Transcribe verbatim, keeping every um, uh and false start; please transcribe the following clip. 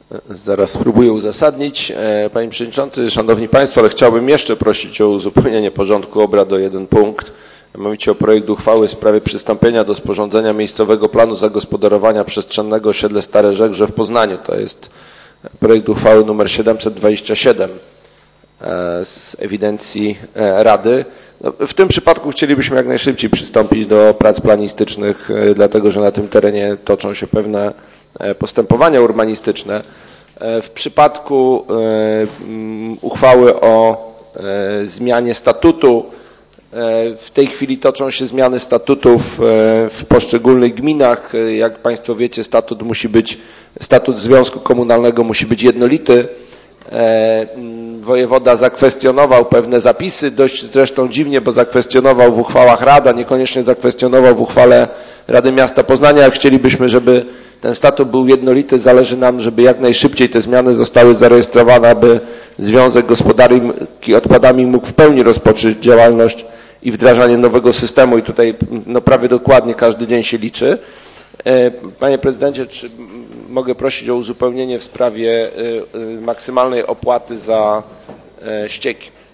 Zaraz spróbuję uzasadnić. Panie Przewodniczący, Szanowni Państwo, ale chciałbym jeszcze prosić o uzupełnienie porządku obrad o jeden punkt. Mianowicie o projekt uchwały w sprawie przystąpienia do sporządzenia miejscowego planu zagospodarowania przestrzennego osiedle Stare Żegrze w Poznaniu. To jest projekt uchwały numer siedemset dwadzieścia siedem z ewidencji Rady. No, w tym przypadku chcielibyśmy jak najszybciej przystąpić do prac planistycznych, dlatego że na tym terenie toczą się pewne postępowania urbanistyczne. W przypadku uchwały o zmianie statutu, w tej chwili toczą się zmiany statutów w poszczególnych gminach. Jak Państwo wiecie, statut musi być, statut związku komunalnego musi być jednolity. Wojewoda zakwestionował pewne zapisy, dość zresztą dziwnie, bo zakwestionował w uchwałach Rada, niekoniecznie zakwestionował w uchwale Rady Miasta Poznania. Jak chcielibyśmy, żeby ten statut był jednolity, zależy nam, żeby jak najszybciej te zmiany zostały zarejestrowane, aby Związek Gospodarki Odpadami mógł w pełni rozpocząć działalność i wdrażanie nowego systemu i tutaj no, prawie dokładnie każdy dzień się liczy. Panie Prezydencie, czy mogę prosić o uzupełnienie w sprawie maksymalnej opłaty za ścieki?